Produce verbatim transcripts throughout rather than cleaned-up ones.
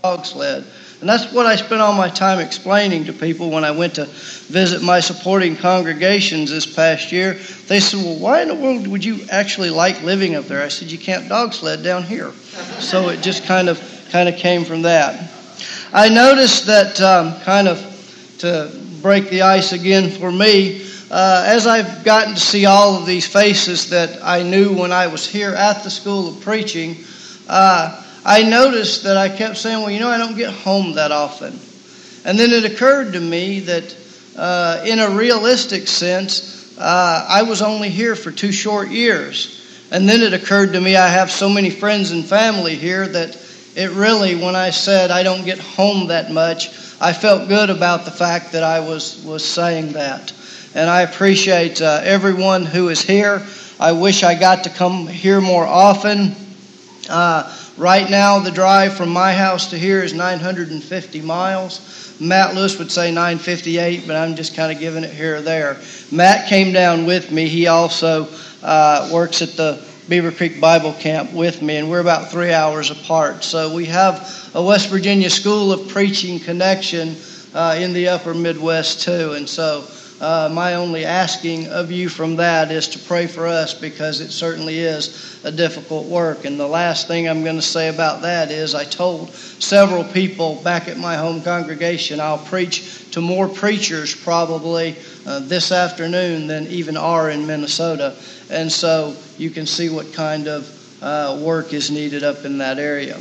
dog sled. And that's what I spent all my time explaining to people when I went to visit my supporting congregations this past year. They said, well, why in the world would you actually like living up there? I said, you can't dog sled down here. So it just kind of kind of came from that. I noticed that um, kind of to break the ice again for me, uh, as I've gotten to see all of these faces that I knew when I was here at the School of Preaching, uh, I noticed that I kept saying, well, you know, I don't get home that often. And then it occurred to me that uh, in a realistic sense, uh, I was only here for two short years. And then it occurred to me I have so many friends and family here that it really, when I said I don't get home that much, I felt good about the fact that I was, was saying that. And I appreciate uh, everyone who is here. I wish I got to come here more often. Uh, right now, the drive from my house to here is nine hundred fifty miles. Matt Lewis would say nine fifty-eight, but I'm just kind of giving it here or there. Matt came down with me. He also uh, works at the Beaver Creek Bible Camp with me, and we're about three hours apart. So we have a West Virginia School of Preaching connection uh, in the upper Midwest too. And so uh, my only asking of you from that is to pray for us, because it certainly is a difficult work. And the last thing I'm going to say about that is I told several people back at my home congregation I'll preach to more preachers probably uh, this afternoon than even are in Minnesota. And so you can see what kind of uh, work is needed up in that area.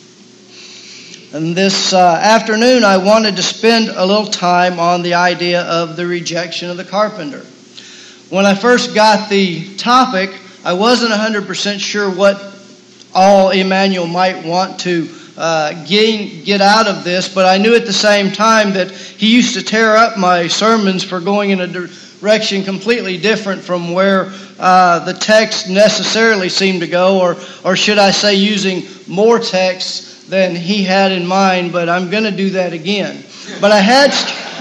And this uh, afternoon I wanted to spend a little time on the idea of the rejection of the carpenter. When I first got the topic, I wasn't one hundred percent sure what all Emmanuel might want to uh, gain, get out of this, but I knew at the same time that he used to tear up my sermons for going in a direction completely different from where uh, the text necessarily seemed to go, or, or should I say using more text than he had in mind, but I'm going to do that again. But I had,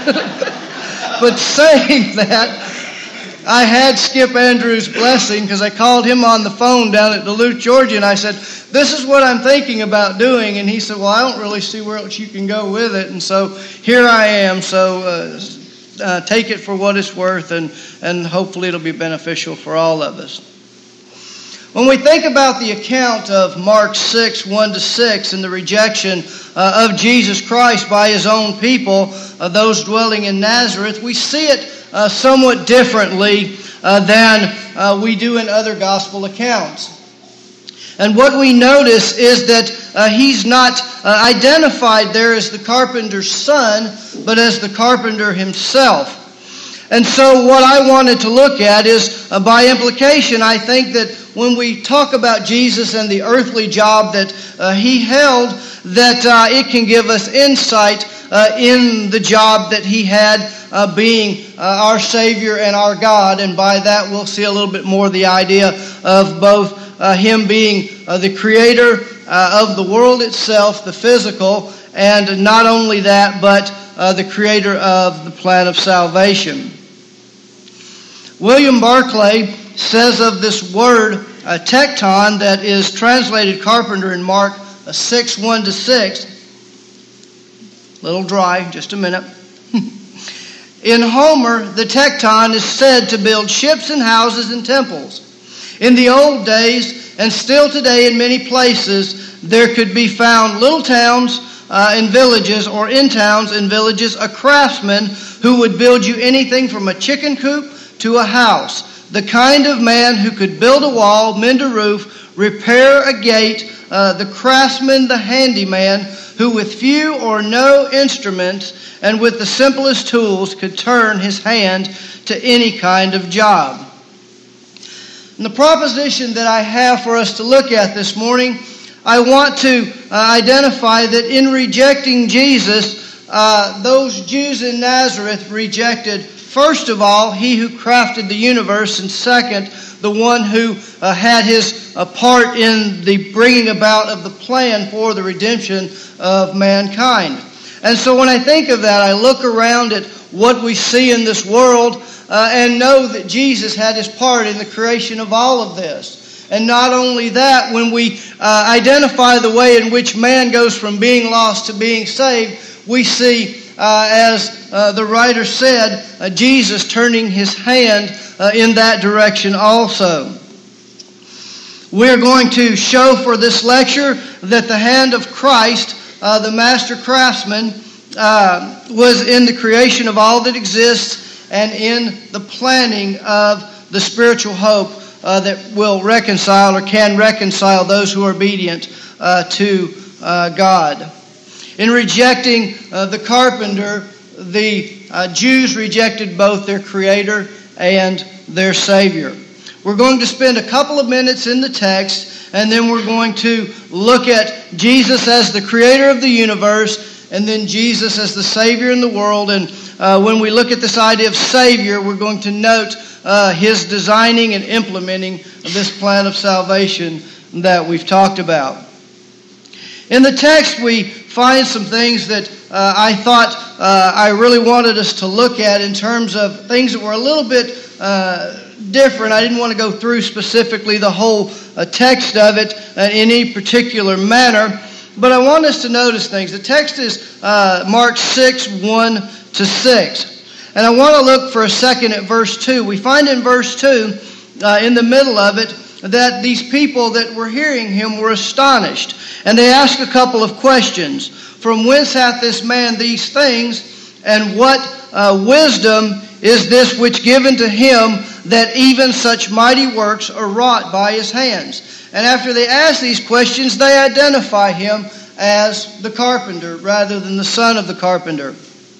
but saying that, I had Skip Andrews' blessing, because I called him on the phone down at Duluth, Georgia, and I said, this is what I'm thinking about doing. And he said, well, I don't really see where else you can go with it. And so here I am. So uh, uh, take it for what it's worth, and, and hopefully it'll be beneficial for all of us. When we think about the account of Mark six, one to six, and the rejection uh, of Jesus Christ by his own people, uh, those dwelling in Nazareth, we see it uh, somewhat differently uh, than uh, we do in other gospel accounts. And what we notice is that uh, he's not uh, identified there as the carpenter's son, but as the carpenter himself. And so what I wanted to look at is, uh, by implication, I think that when we talk about Jesus and the earthly job that uh, he held, that uh, it can give us insight uh, in the job that he had uh, being uh, our Savior and our God. And by that we'll see a little bit more the idea of both uh, him being uh, the creator uh, of the world itself, the physical, and not only that, but uh, the creator of the plan of salvation. William Barclay says of this word, uh, tekton, that is translated carpenter in Mark uh, six, one to six. Little dry, just a minute. In Homer, the tekton is said to build ships and houses and temples. In the old days, and still today in many places, there could be found little towns uh, and villages, or in towns and villages, a craftsman who would build you anything from a chicken coop to a house. The kind of man who could build a wall, mend a roof, repair a gate, uh, the craftsman, the handyman, who with few or no instruments and with the simplest tools could turn his hand to any kind of job. And the proposition that I have for us to look at this morning, I want to uh, identify that in rejecting Jesus, uh, those Jews in Nazareth rejected, first of all, he who crafted the universe, and second, the one who uh, had his uh, part in the bringing about of the plan for the redemption of mankind. And so when I think of that, I look around at what we see in this world uh, and know that Jesus had his part in the creation of all of this. And not only that, when we uh, identify the way in which man goes from being lost to being saved, we see, uh, as uh, the writer said, uh, Jesus turning his hand uh, in that direction also. We're going to show for this lecture that the hand of Christ, uh, the master craftsman, uh, was in the creation of all that exists and in the planning of the spiritual hope uh, that will reconcile or can reconcile those who are obedient uh, to uh, God. In rejecting uh, the carpenter, the uh, Jews rejected both their Creator and their Savior. We're going to spend a couple of minutes in the text, and then we're going to look at Jesus as the Creator of the universe, and then Jesus as the Savior in the world. And uh, when we look at this idea of Savior, we're going to note uh, His designing and implementing this plan of salvation that we've talked about. In the text, we find some things that uh, I thought uh, I really wanted us to look at in terms of things that were a little bit uh, different. I didn't want to go through specifically the whole uh, text of it uh, in any particular manner, but I want us to notice things. The text is uh, Mark six, one to six. And I want to look for a second at verse two. We find in verse two, uh, in the middle of it, that these people that were hearing him were astonished. And they ask a couple of questions. From whence hath this man these things? And what uh, wisdom is this which given to him that even such mighty works are wrought by his hands? And after they ask these questions, they identify him as the carpenter rather than the son of the carpenter.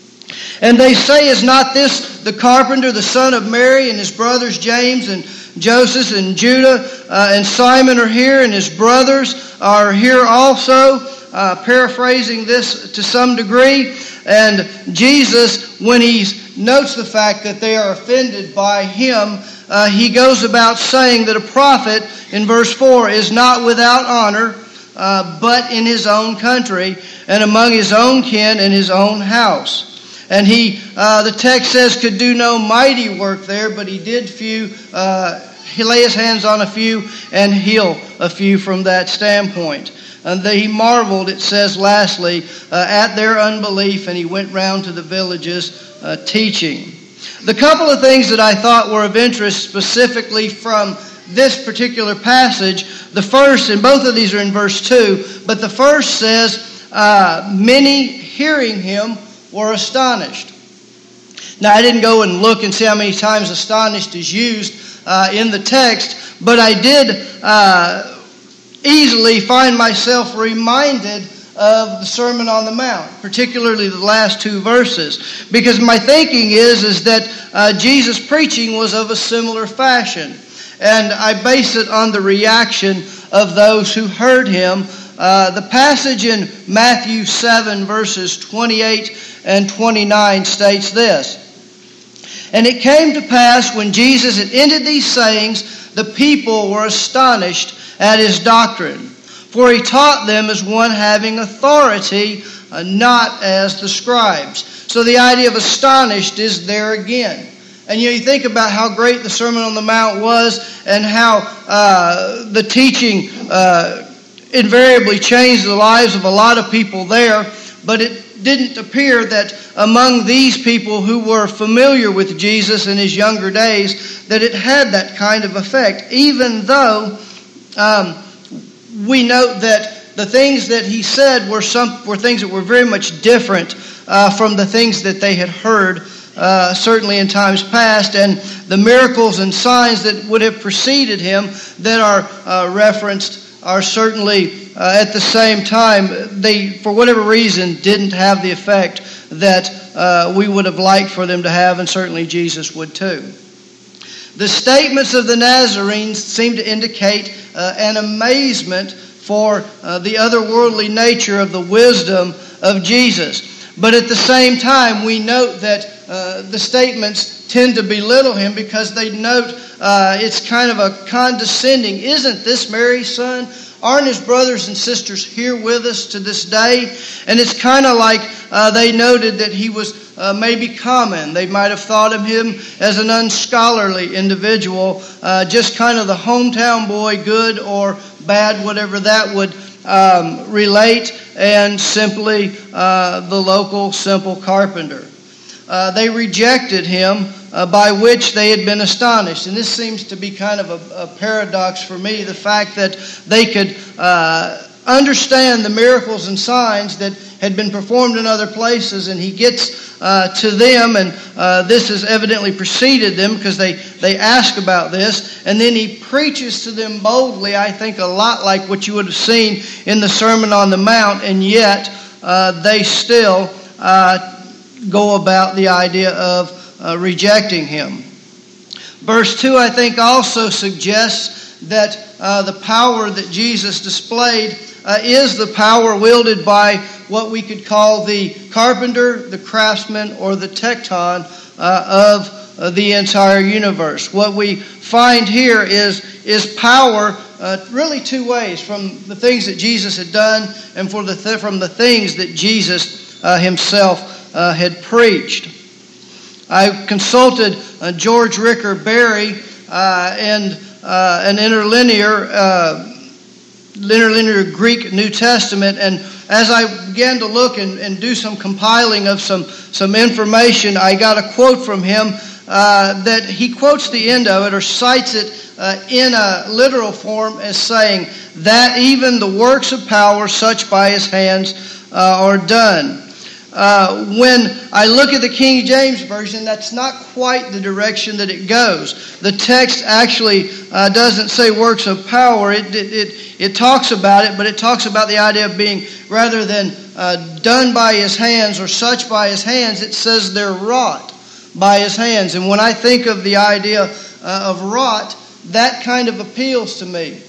And they say, is not this the carpenter, the son of Mary, and his brothers James and Joseph and Judah uh, and Simon are here, and his brothers are here also, uh, paraphrasing this to some degree. And Jesus, when he notes the fact that they are offended by him, uh, he goes about saying that a prophet, in verse four, is not without honor, uh, but in his own country, and among his own kin and his own house. And he, uh, the text says, could do no mighty work there, but he did few, uh, he lay his hands on a few and heal a few from that standpoint. And that he marveled, it says lastly, uh, at their unbelief, and he went round to the villages uh, teaching. The couple of things that I thought were of interest specifically from this particular passage, the first, and both of these are in verse two, but the first says, uh, many hearing him were astonished. Now, I didn't go and look and see how many times astonished is used uh, in the text, but I did uh, easily find myself reminded of the Sermon on the Mount, particularly the last two verses, because my thinking is, is that uh, Jesus' preaching was of a similar fashion, and I base it on the reaction of those who heard him. Uh, the passage in Matthew seven, verses twenty-eight and twenty-nine states this. And it came to pass when Jesus had ended these sayings, the people were astonished at his doctrine. For he taught them as one having authority, uh, not as the scribes. So the idea of astonished is there again. And you know, you think about how great the Sermon on the Mount was, and how uh, the teaching uh, invariably changed the lives of a lot of people there, but it didn't appear that among these people who were familiar with Jesus in his younger days, that it had that kind of effect, even though um, we note that the things that he said were some were things that were very much different uh, from the things that they had heard uh, certainly in times past, and the miracles and signs that would have preceded him that are uh, referenced are certainly uh, at the same time, they, for whatever reason, didn't have the effect that uh, we would have liked for them to have, and certainly Jesus would too. The statements of the Nazarenes seem to indicate uh, an amazement for uh, the otherworldly nature of the wisdom of Jesus. But at the same time, we note that uh, the statements tend to belittle him, because they note uh, it's kind of a condescending, isn't this Mary's son? aren't his brothers and sisters here with us to this day? And it's kind of like uh, they noted that he was uh, maybe common. They might have thought of him as an unscholarly individual, uh, just kind of the hometown boy, good or bad, whatever that would um, relate, and simply uh, the local simple carpenter. Uh, they rejected him, uh, by which they had been astonished. And this seems to be kind of a, a paradox for me, the fact that they could uh, understand the miracles and signs that had been performed in other places, and he gets uh, to them, and uh, this has evidently preceded them because they, they ask about this, and then he preaches to them boldly, I think a lot like what you would have seen in the Sermon on the Mount, and yet uh, they still uh, go about the idea of uh, rejecting him. Verse two, I think, also suggests that uh, the power that Jesus displayed uh, is the power wielded by what we could call the carpenter, the craftsman, or the tecton uh, of uh, the entire universe. What we find here is, is power uh, really two ways, from the things that Jesus had done and for the th- from the things that Jesus uh, himself Uh, had preached. I consulted uh, George Ricker Berry uh, and uh, an interlinear, uh, interlinear Greek New Testament, and as I began to look and, and do some compiling of some, some information, I got a quote from him uh, that he quotes the end of it, or cites it uh, in a literal form as saying, that even the works of power such by his hands uh, are done. Uh, when I look at the King James Version, that's not quite the direction that it goes. The text actually uh, doesn't say works of power. It, it, it, it talks about it, but it talks about the idea of being, rather than uh, done by his hands or such by his hands, it says they're wrought by his hands. And when I think of the idea uh, of wrought, that kind of appeals to me.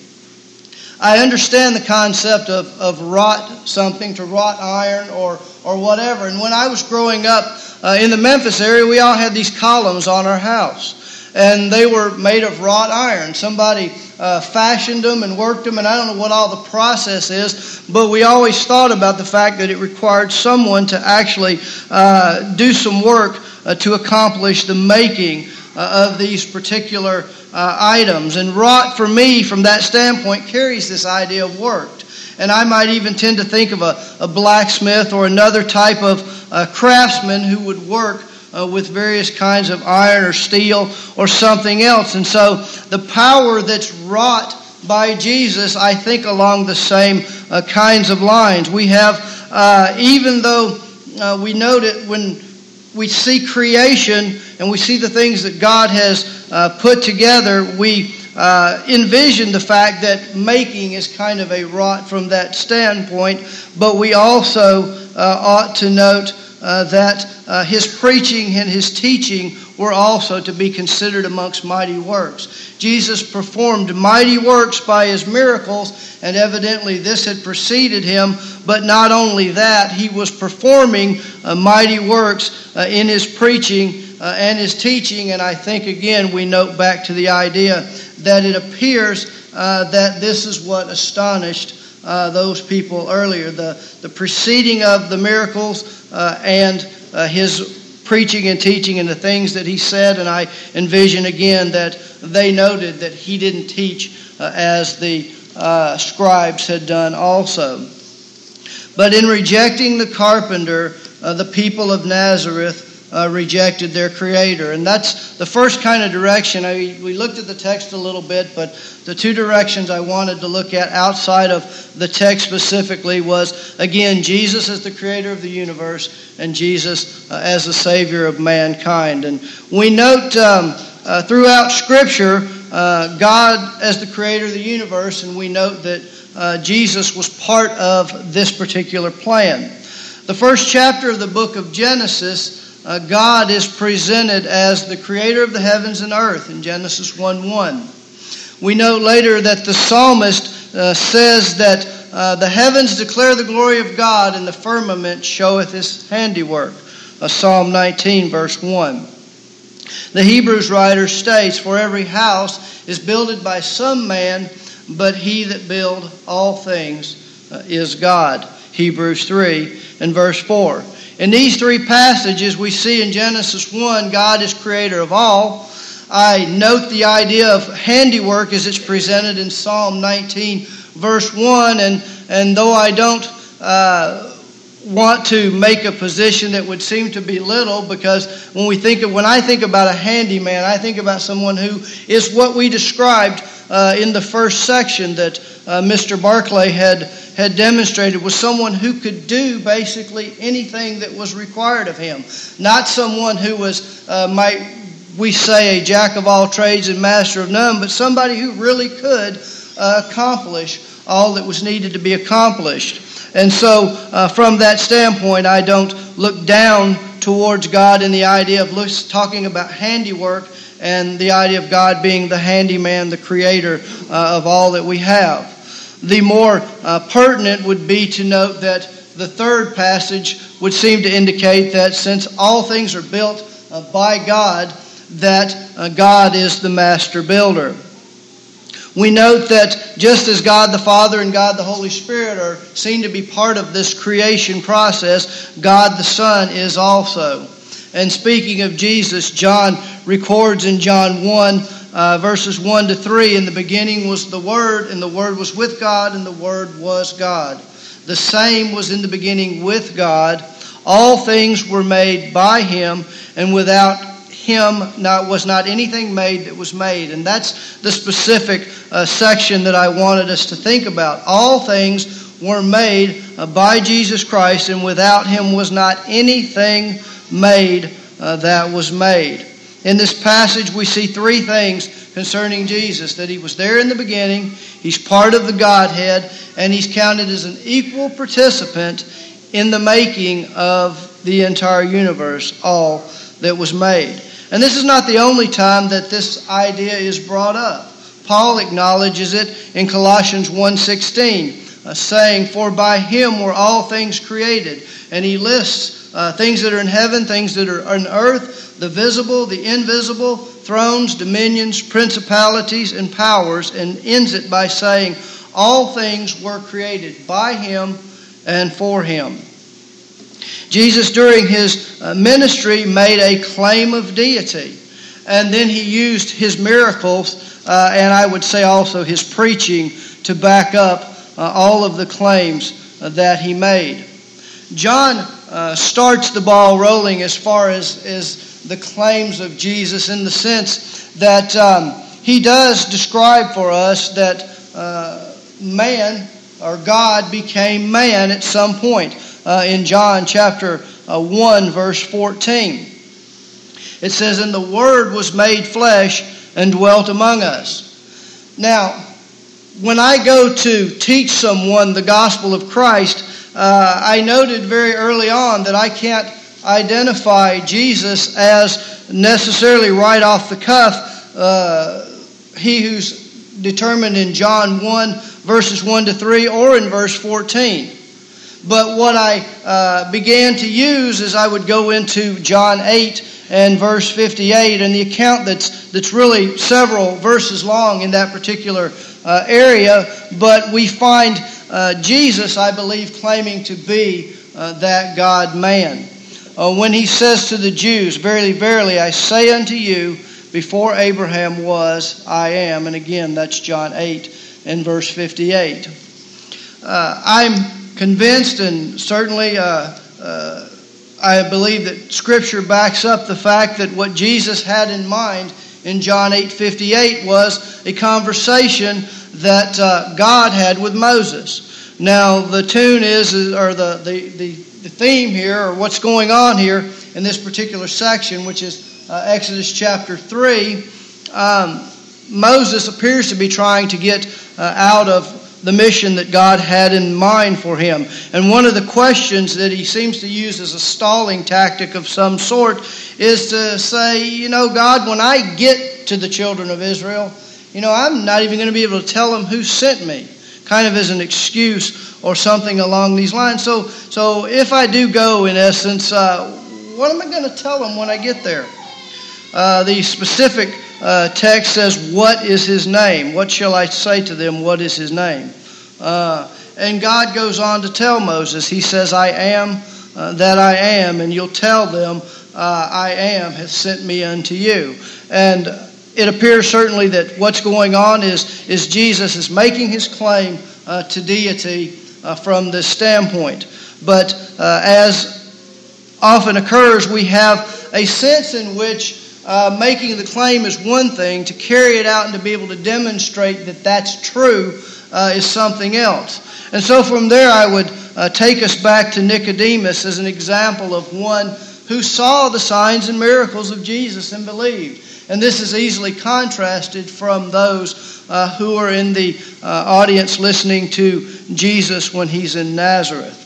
I understand the concept of, of wrought something, to wrought iron or or whatever. And when I was growing up uh, in the Memphis area, we all had these columns on our house. And they were made of wrought iron. Somebody uh, fashioned them and worked them, and I don't know what all the process is, but we always thought about the fact that it required someone to actually uh, do some work uh, to accomplish the making uh, of these particular uh, items. And wrought, for me, from that standpoint, carries this idea of work. And I might even tend to think of a, a blacksmith or another type of uh, craftsman who would work uh, with various kinds of iron or steel or something else. And so the power that's wrought by Jesus, I think, along the same uh, kinds of lines. We have, uh, even though uh, we note it when we see creation and we see the things that God has uh, put together, we Uh, envision the fact that making is kind of a wrought from that standpoint, but we also uh, ought to note uh, that uh, his preaching and his teaching were also to be considered amongst mighty works. Jesus performed mighty works by his miracles, and evidently this had preceded him, but not only that, he was performing uh, mighty works uh, in his preaching uh, and his teaching, and I think again we note back to the idea that it appears uh, that this is what astonished uh, those people earlier. The, the preceding of the miracles uh, and uh, his preaching and teaching and the things that he said. And I envision again that they noted that he didn't teach uh, as the uh, scribes had done also. But in rejecting the carpenter, uh, the people of Nazareth Uh, rejected their Creator. And that's the first kind of direction. I, we looked at the text a little bit, but the two directions I wanted to look at outside of the text specifically was, again, Jesus as the Creator of the universe and Jesus uh, as the Savior of mankind. And we note um, uh, throughout Scripture uh, God as the Creator of the universe, and we note that uh, Jesus was part of this particular plan. The first chapter of the book of Genesis, Uh, God is presented as the creator of the heavens and earth in Genesis one one. We know later that the psalmist uh, says that uh, the heavens declare the glory of God, and the firmament showeth his handiwork. Uh, Psalm nineteen, verse one. The Hebrews writer states, for every house is builded by some man, but he that build all things uh, is God. Hebrews three and verse four. In these three passages we see in Genesis one, God is creator of all. I note the idea of handiwork as it's presented in Psalm nineteen verse one, and, and though I don't uh, want to make a position that would seem to be little, because when we think of when I think about a handyman, I think about someone who is what we described uh, in the first section that uh, Mister Barclay had had demonstrated, was someone who could do basically anything that was required of him. Not someone who was, uh, might we say, a jack of all trades and master of none, but somebody who really could uh, accomplish all that was needed to be accomplished. And so uh, from that standpoint, I don't look down towards God in the idea of look, talking about handiwork and the idea of God being the handyman, the creator uh, of all that we have. The more uh, pertinent would be to note that the third passage would seem to indicate that since all things are built uh, by God, that uh, God is the master builder. We note that just as God the Father and God the Holy Spirit are seen to be part of this creation process, God the Son is also. And speaking of Jesus, John records in John one, uh, verses one to three, in the beginning was the Word, and the Word was with God, and the Word was God. The same was in the beginning with God. All things were made by Him, and without Him not, was not anything made that was made. And that's the specific uh, section that I wanted us to think about. All things were made uh, by Jesus Christ, and without Him was not anything made uh, that was made. In this passage we see three things concerning Jesus: that He was there in the beginning, He's part of the Godhead, and He's counted as an equal participant in the making of the entire universe, all that was made. And this is not the only time that this idea is brought up. Paul acknowledges it in Colossians one sixteen, uh, saying, "For by Him were all things created." And he lists uh, things that are in heaven, things that are on earth, the visible, the invisible, thrones, dominions, principalities, and powers, and ends it by saying, all things were created by Him and for Him. Jesus, during His ministry, made a claim of deity. And then He used His miracles, uh, and I would say also His preaching, to back up uh, all of the claims uh, that He made. John uh, starts the ball rolling as far as, as the claims of Jesus, in the sense that um, he does describe for us that uh, man, or God, became man at some point. Uh, in John chapter uh, one, verse fourteen. It says, "And the Word was made flesh and dwelt among us." Now, when I go to teach someone the gospel of Christ, uh, I noted very early on that I can't identify Jesus as necessarily right off the cuff uh, He who's determined in John one, verses one to three, or in verse fourteen. But what I uh, began to use is I would go into John eight and verse fifty-eight, and the account that's that's really several verses long in that particular uh, area. But we find uh, Jesus, I believe, claiming to be uh, that God-man. Uh, when He says to the Jews, "Verily, verily, I say unto you, before Abraham was, I am." And again, that's John eight and verse fifty-eight. Uh, I'm convinced, and certainly uh, uh, I believe that Scripture backs up the fact that what Jesus had in mind in John eight fifty-eight was a conversation that uh, God had with Moses. Now, the tune is, or the, the, the, the theme here, or what's going on here in this particular section, which is uh, Exodus chapter three, um, Moses appears to be trying to get uh, out of the mission that God had in mind for him. And one of the questions that he seems to use as a stalling tactic of some sort is to say, you know, God, when I get to the children of Israel, you know, I'm not even going to be able to tell them who sent me, kind of as an excuse or something along these lines. So, so if I do go, in essence, uh, what am I going to tell them when I get there? Uh, the specific uh, text says, what is his name? What shall I say to them? What is his name? Uh, and God goes on to tell Moses, he says, I am uh, that I am, and you'll tell them, uh, I am hath sent me unto you. And it appears certainly that what's going on is, is Jesus is making his claim uh, to deity uh, from this standpoint. But uh, as often occurs, we have a sense in which uh, making the claim is one thing, to carry it out and to be able to demonstrate that that's true uh, is something else. And so from there I would uh, take us back to Nicodemus as an example of one who saw the signs and miracles of Jesus and believed. And this is easily contrasted from those uh, who are in the uh, audience listening to Jesus when he's in Nazareth.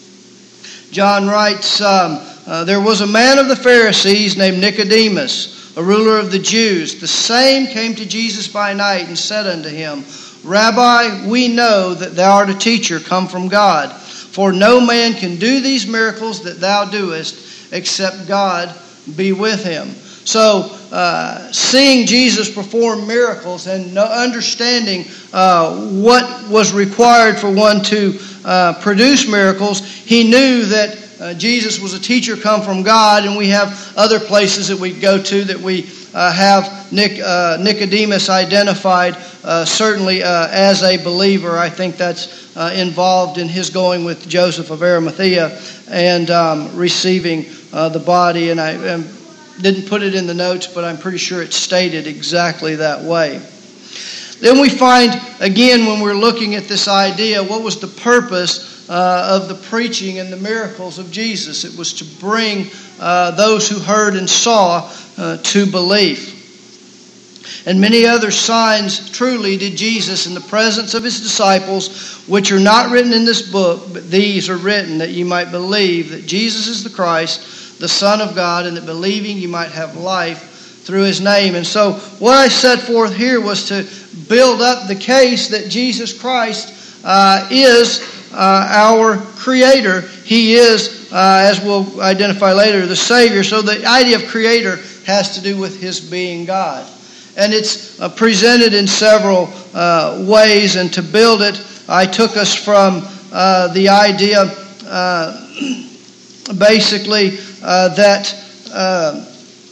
John writes, um, uh, there was a man of the Pharisees named Nicodemus, a ruler of the Jews. The same came to Jesus by night and said unto him, Rabbi, we know that thou art a teacher come from God. For no man can do these miracles that thou doest, except God be with him. So, uh, seeing Jesus perform miracles and understanding uh, what was required for one to uh, produce miracles, he knew that uh, Jesus was a teacher come from God, and we have other places that we go to that we uh, have Nic- uh, Nicodemus identified uh, certainly uh, as a believer. I think that's uh, involved in his going with Joseph of Arimathea and um, receiving uh, the body, and I am didn't put it in the notes, but I'm pretty sure it's stated exactly that way. Then we find, again, when we're looking at this idea, what was the purpose uh, of the preaching and the miracles of Jesus? It was to bring uh, those who heard and saw uh, to belief. And many other signs truly did Jesus in the presence of his disciples, which are not written in this book, but these are written that you might believe that Jesus is the Christ, the Son of God, and that believing you might have life through his name. And so what I set forth here was to build up the case that Jesus Christ uh, is uh, our Creator. He is, uh, as we'll identify later, the Savior. So the idea of Creator has to do with his being God. And it's uh, presented in several uh, ways. And to build it, I took us from uh, the idea, uh, basically, Uh, that uh,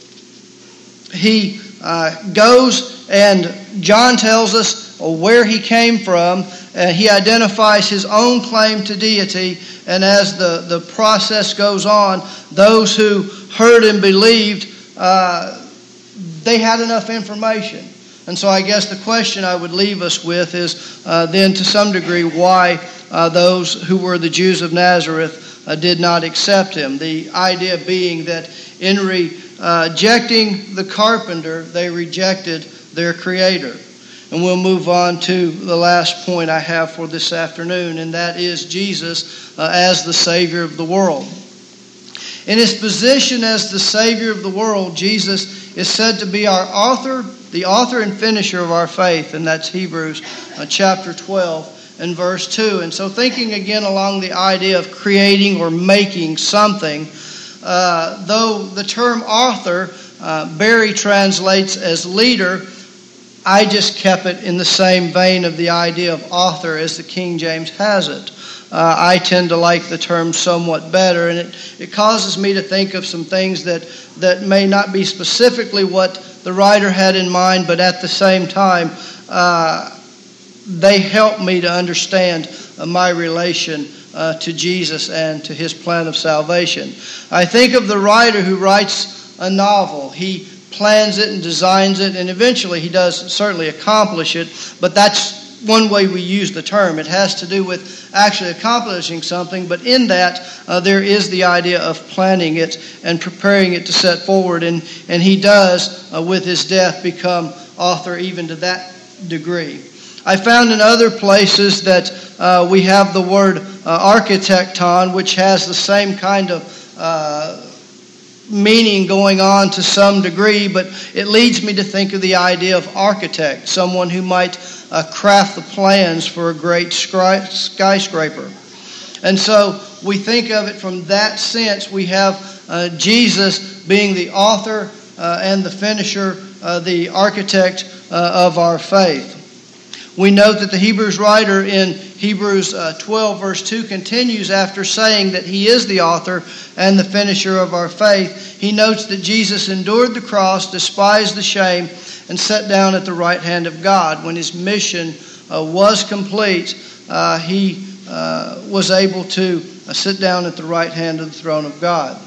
he uh, goes and John tells us where he came from. Uh, he identifies his own claim to deity, and as the, the process goes on, those who heard and believed, uh, they had enough information. And so I guess the question I would leave us with is uh, then to some degree why uh, those who were the Jews of Nazareth Uh, did not accept him. The idea being that in rejecting the carpenter, they rejected their Creator. And we'll move on to the last point I have for this afternoon, and that is Jesus uh, as the Savior of the world. In his position as the Savior of the world, Jesus is said to be our author, the author and finisher of our faith, and that's Hebrews uh, chapter twelve. In verse two. And so thinking again along the idea of creating or making something, uh, though the term author, uh, Barry translates as leader, I just kept it in the same vein of the idea of author as the King James has it. Uh, I tend to like the term somewhat better, and it, it causes me to think of some things that, that may not be specifically what the writer had in mind, but at the same time, uh, they help me to understand uh, my relation uh, to Jesus and to his plan of salvation. I think of the writer who writes a novel. He plans it and designs it, and eventually he does certainly accomplish it, but that's one way we use the term. It has to do with actually accomplishing something, but in that uh, there is the idea of planning it and preparing it to set forward, and, and he does, uh, with his death, become author even to that degree. I found in other places that uh, we have the word uh, architecton, which has the same kind of uh, meaning going on to some degree, but it leads me to think of the idea of architect, someone who might uh, craft the plans for a great skyscraper. And so we think of it from that sense. We have uh, Jesus being the author uh, and the finisher uh, the architect uh, of our faith. We note that the Hebrews writer in Hebrews uh, twelve verse two continues after saying that He is the author and the finisher of our faith. He notes that Jesus endured the cross, despised the shame, and sat down at the right hand of God. When His mission uh, was complete, uh, He uh, was able to uh, sit down at the right hand of the throne of God.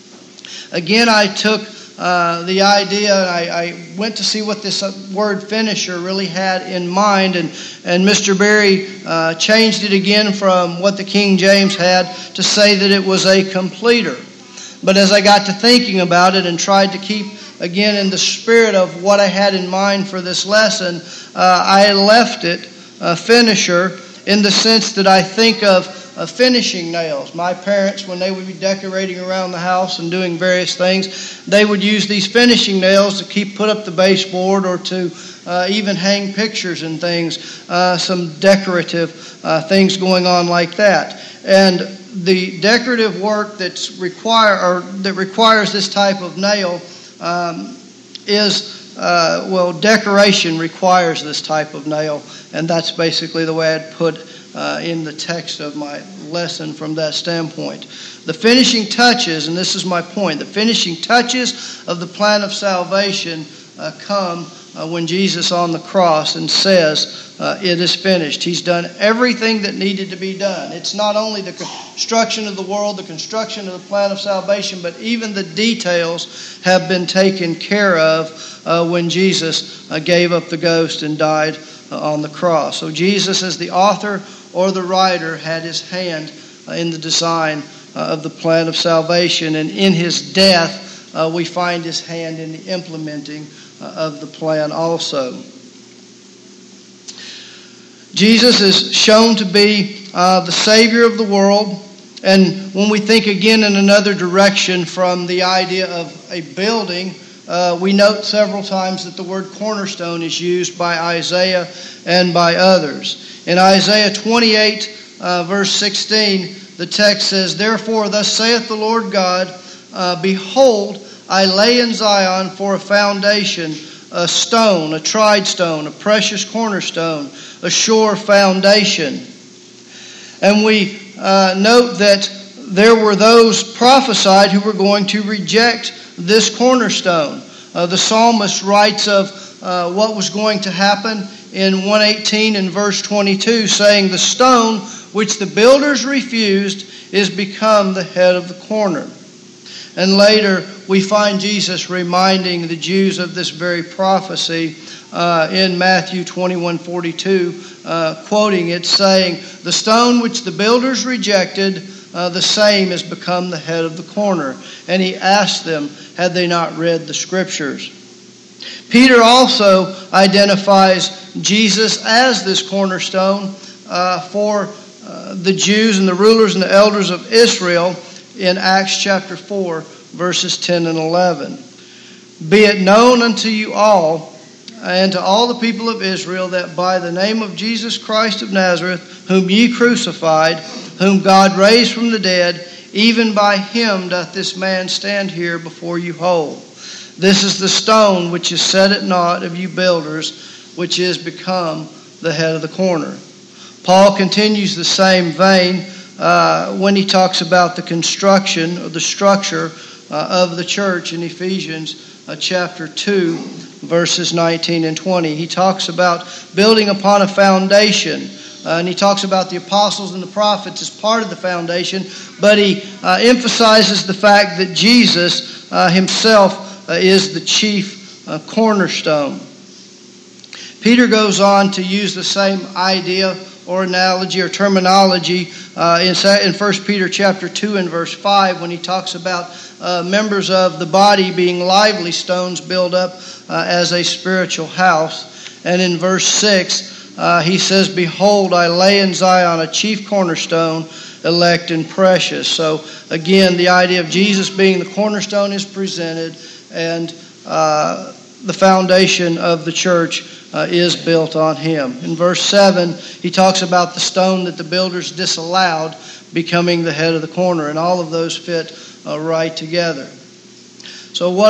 Again, I took Uh, the idea, I, I went to see what this word finisher really had in mind, and, and Mister Berry uh, changed it again from what the King James had to say that it was a completer. But as I got to thinking about it and tried to keep, again, in the spirit of what I had in mind for this lesson, uh, I left it a finisher in the sense that I think of Uh, finishing nails. My parents, when they would be decorating around the house and doing various things, they would use these finishing nails to keep put up the baseboard or to uh, even hang pictures and things, uh, some decorative uh, things going on like that. And the decorative work that's require or that requires this type of nail um, is uh, well, decoration requires this type of nail, and that's basically the way I'd put Uh, in the text of my lesson from that standpoint. The finishing touches, and this is my point, the finishing touches of the plan of salvation uh, come uh, when Jesus on the cross and says, uh, it is finished. He's done everything that needed to be done. It's not only the construction of the world, the construction of the plan of salvation, but even the details have been taken care of uh, when Jesus uh, gave up the ghost and died uh, on the cross. So Jesus, as the author or the writer, had His hand uh, in the design uh, of the plan of salvation, and in His death uh, we find His hand in the implementing uh, of the plan also. Jesus is shown to be uh, the Savior of the world, and when we think again in another direction from the idea of a building, uh, we note several times that the word cornerstone is used by Isaiah and by others. In Isaiah twenty-eight, uh, verse sixteen, the text says, "Therefore thus saith the Lord God, uh, Behold, I lay in Zion for a foundation, a stone, a tried stone, a precious cornerstone, a sure foundation." And we uh, note that there were those prophesied who were going to reject this cornerstone. Uh, the psalmist writes of uh, what was going to happen in one eighteen and verse twenty-two, saying, "The stone which the builders refused is become the head of the corner." And later we find Jesus reminding the Jews of this very prophecy uh, in Matthew twenty-one forty-two, uh, quoting it, saying, "The stone which the builders rejected, uh, the same has become the head of the corner." And He asked them, had they not read the Scriptures? Peter also identifies Jesus as this cornerstone uh, for uh, the Jews and the rulers and the elders of Israel in Acts chapter four, verses ten and eleven. "Be it known unto you all and to all the people of Israel that by the name of Jesus Christ of Nazareth, whom ye crucified, whom God raised from the dead, even by Him doth this man stand here before you whole. This is the stone which is set at naught of you builders, which is become the head of the corner." Paul continues the same vein uh, when he talks about the construction or the structure uh, of the church in Ephesians uh, chapter two, verses nineteen and twenty. He talks about building upon a foundation. Uh, and he talks about the apostles and the prophets as part of the foundation, but he uh, emphasizes the fact that Jesus uh, himself uh, is the chief uh, cornerstone. Peter goes on to use the same idea or analogy or terminology uh, in, in First Peter chapter two and verse five when he talks about uh, members of the body being lively stones built up uh, as a spiritual house. And in verse six, uh, he says, "Behold, I lay in Zion a chief cornerstone, elect and precious." So again, the idea of Jesus being the cornerstone is presented, and uh, the foundation of the church uh, is built on Him. In verse seven, he talks about the stone that the builders disallowed becoming the head of the corner, and all of those fit uh, right together. So what I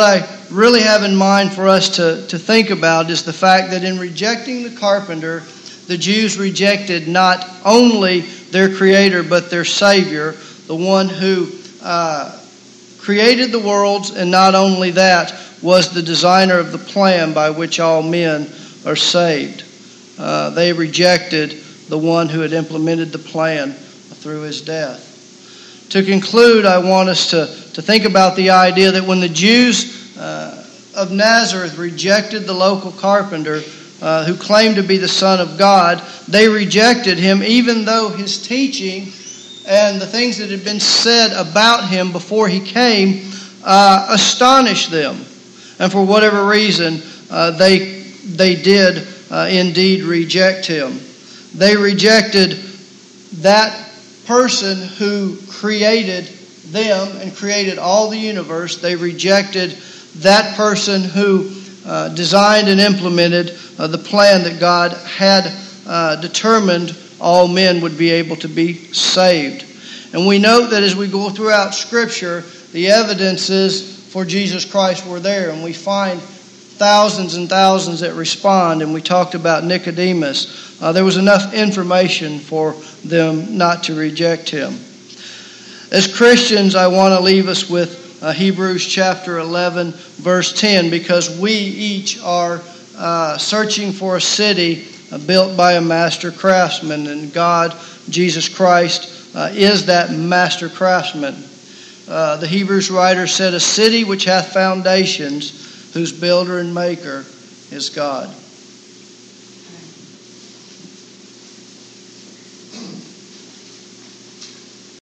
really have in mind for us to, to think about is the fact that in rejecting the carpenter, the Jews rejected not only their Creator, but their Savior, the one who uh, created the worlds, and not only that, was the designer of the plan by which all men are saved. Uh, they rejected the one who had implemented the plan through his death. To conclude, I want us to, to think about the idea that when the Jews uh, of Nazareth rejected the local carpenter uh, who claimed to be the Son of God, they rejected him even though his teaching and the things that had been said about him before he came uh, astonished them. And for whatever reason, uh, they, they did uh, indeed reject him. They rejected that person who created them and created all the universe. They rejected that person who uh, designed and implemented uh, the plan that God had uh, determined all men would be able to be saved. And we note that as we go throughout Scripture, the evidences for Jesus Christ were there, and we find thousands and thousands that respond, and we talked about Nicodemus. Uh, there was enough information for them not to reject him. As Christians, I want to leave us with uh, Hebrews chapter eleven, verse ten, because we each are uh, searching for a city uh, built by a master craftsman, and God, Jesus Christ, uh, is that master craftsman. Uh, the Hebrews writer said, "A city which hath foundations, whose builder and maker is God."